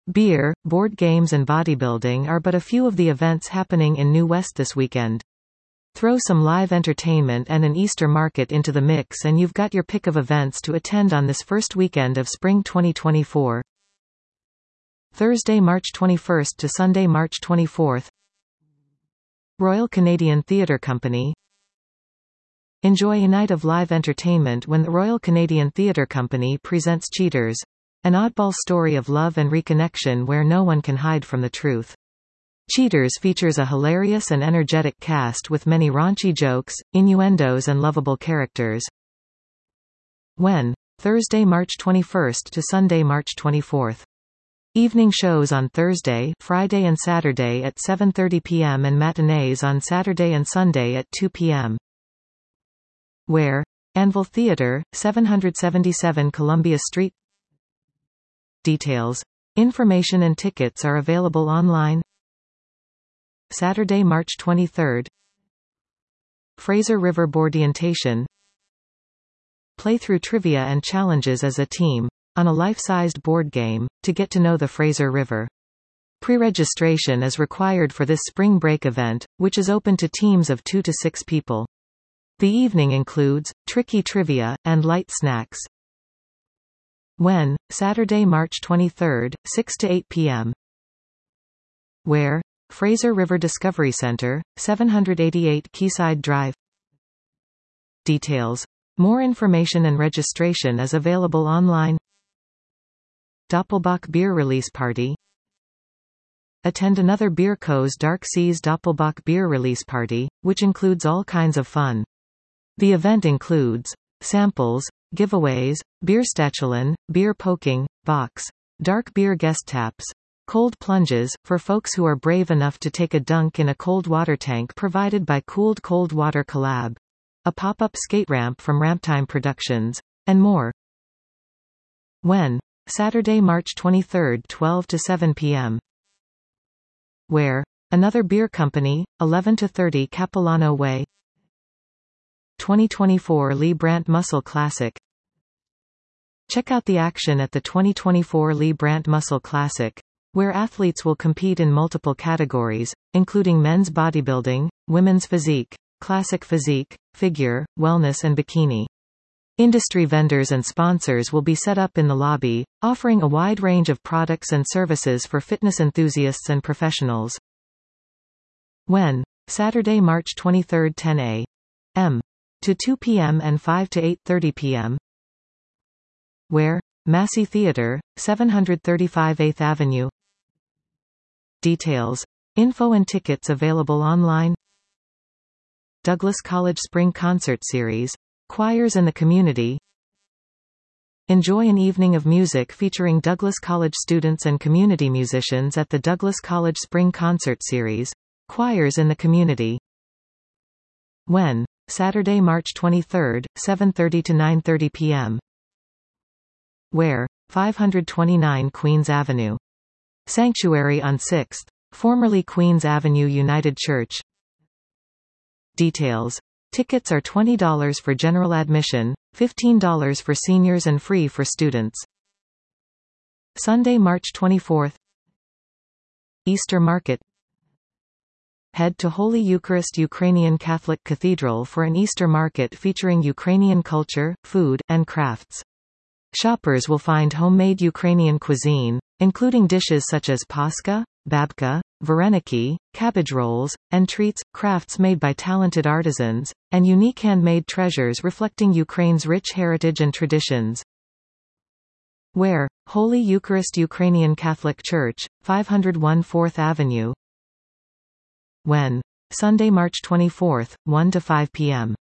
beer, board games and bodybuilding are but a few of the events happening in New West this weekend. Throw some live entertainment and an Easter market into the mix and you've got your pick of events to attend on this first weekend of spring 2024. Thursday, March 21st to Sunday, March 24th. Royal Canadian Theatre Company. Enjoy a night of live entertainment when the Royal Canadian Theatre Company presents Cheaters, an oddball story of love and reconnection where no one can hide from the truth. Cheaters features a hilarious and energetic cast with many raunchy jokes, innuendos and lovable characters. When? Thursday, March 21st to Sunday, March 24th. Evening shows on Thursday, Friday and Saturday at 7:30 p.m. and matinees on Saturday and Sunday at 2 p.m. Where? Anvil Theatre, 777 Columbia Street. Details. Information and tickets are available online. Saturday, March 23rd. Fraser River Boardientation. Play through trivia and challenges as a team, on a life-sized board game, to get to know the Fraser River. Pre-registration is required for this spring break event, which is open to teams of 2 to 6 people. The evening includes tricky trivia and light snacks. When? Saturday, March 23rd, 6 to 8 p.m. Where? Fraser River Discovery Center, 788 Quayside Drive. Details. More information and registration is available online. Doppelbock Beer Release Party. Attend another Beer Co.'s Dark Seas Doppelbock Beer Release Party, which includes all kinds of fun. The event includes samples, giveaways, beer statulen, beer poking, box, dark beer guest taps, cold plunges, for folks who are brave enough to take a dunk in a cold water tank provided by Cooled Cold Water Collab, a pop-up skate ramp from Ramptime Productions, and more. When? Saturday, March 23rd, 12 to 7 p.m. Where? Another Beer Company, 11 to 30 Capilano Way. 2024 Lee Brandt Muscle Classic. Check out the action at the 2024 Lee Brandt Muscle Classic, where athletes will compete in multiple categories, including men's bodybuilding, women's physique, classic physique, figure, wellness and bikini. Industry vendors and sponsors will be set up in the lobby, offering a wide range of products and services for fitness enthusiasts and professionals. When? Saturday, March 23rd, 10 a.m. to 2 p.m. and 5 to 8:30 p.m. Where? Massey Theatre, 735 8th Avenue. Details. Info and tickets available online. Douglas College Spring Concert Series. Choirs in the community. Enjoy an evening of music featuring Douglas College students and community musicians at the Douglas College Spring Concert Series. Choirs in the community. When? Saturday, March 23rd, 7:30 to 9:30 p.m. Where? 529 Queens Avenue. Sanctuary on 6th, formerly Queens Avenue United Church. Details. Tickets are $20 for general admission, $15 for seniors and free for students. Sunday, March 24th. Easter Market. Head to Holy Eucharist Ukrainian Catholic Cathedral for an Easter market featuring Ukrainian culture, food, and crafts. Shoppers will find homemade Ukrainian cuisine, including dishes such as paska, babka, vareniki, cabbage rolls, and treats, crafts made by talented artisans, and unique handmade treasures reflecting Ukraine's rich heritage and traditions. Where? Holy Eucharist Ukrainian Catholic Church, 501 4th Avenue. When? Sunday, March 24th, 1 to 5 p.m.